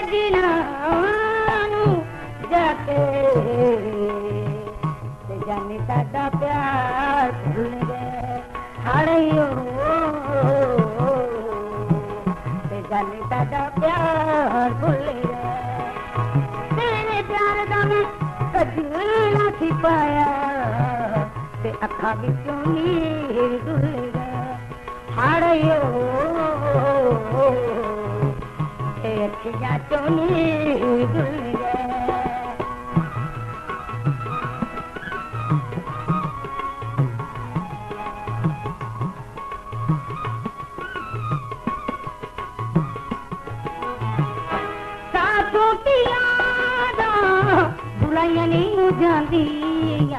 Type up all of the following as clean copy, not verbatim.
सजना जाके ते जानी साडा प्यार भूल गए हाड़ियो ते जानी साडा प्यार भूल गए तेरे प्यार दा मैं कदी ना सी पाया ते अखा विचों नीर डुल गए हाड़ियो ते अखियां चों नीर डुल गए नहीं जांदिया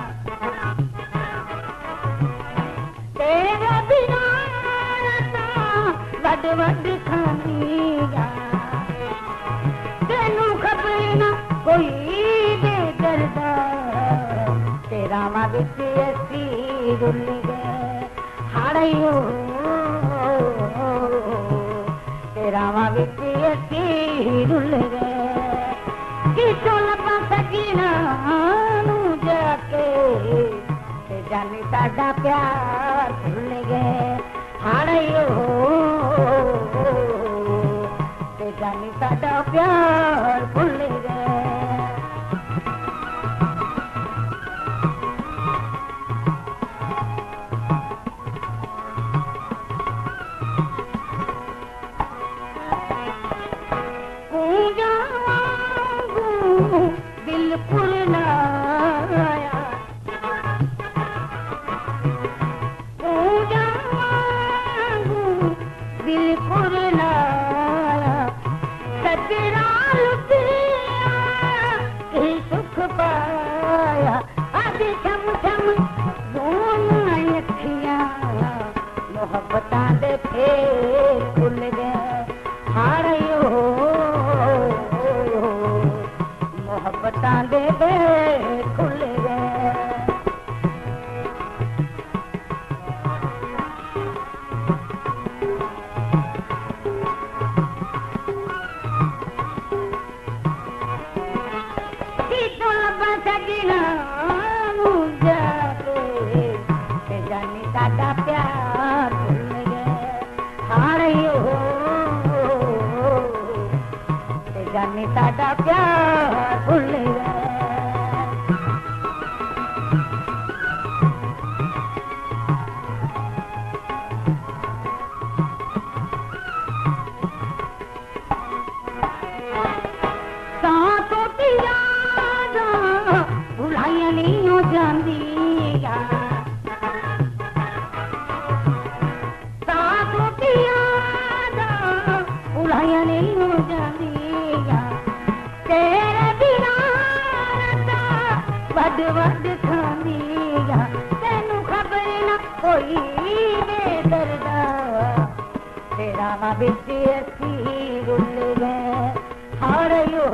तेरा बिना वड वड खांदिया तेनू खबर ना कोई दे दर्दा तेरा मां बिच असी रुल गए हाड़ियो तेरा मां बिच असी रुल गए किसों लपा सकीना जाके ते जानी साडा प्यार भूल गए हाड़ियो ते जानी साडा प्यार भूल गए साडा प्यार भूल गए साथों की यादां भुलाइयां नहीं हो जांदिया साथों की यादां भुलाइयां नहीं हो जांदिया तेरे बिना वड वड खांदिया तेनू खबर ना कोई बेदर्दा तेरा मां बिच असी रुल गए हाड़ियो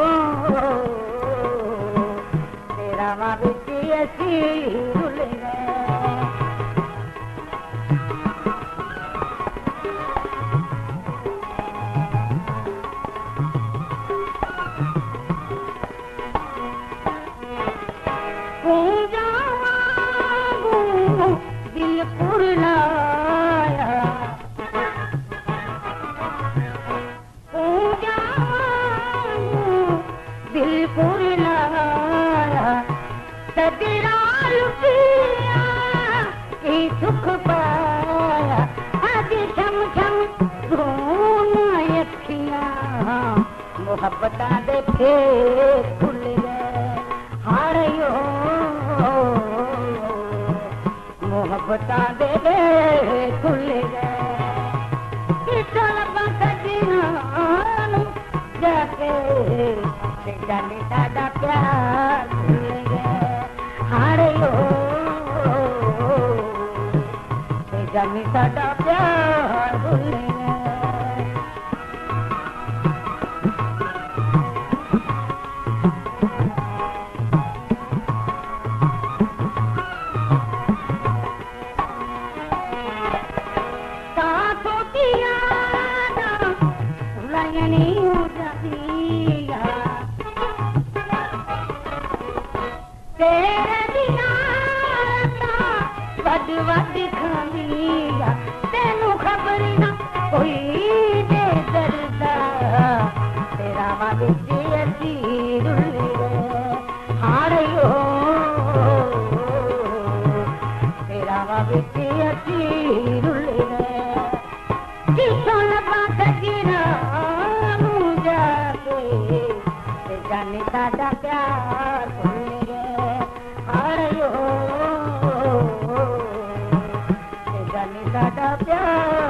तेरा मां बिच असी रुल गए सुख पाया आज छम छम रोना अखियां मोहब्बतां दे फेर खुल गए हाड़ियो मोहब्बतां दे फेर खुल गए किसों लपा सजना जाके ते जानी साडा प्यार भूल गए हाड़ियो जानी साडा प्यार भूल गए साथों की यादां भुलाइयां नहीं हो जाती तेरे दिया वड वड खांदिया तेनू खबर ना कोई दे दरदा तेरा वा बिच असी रुले हाड़ियो तेरा वा बिच असी रुले किसों लबा कजीरा मुझा के जाने साडा प्यार भुले हाड़ियो जाने साडा प्यार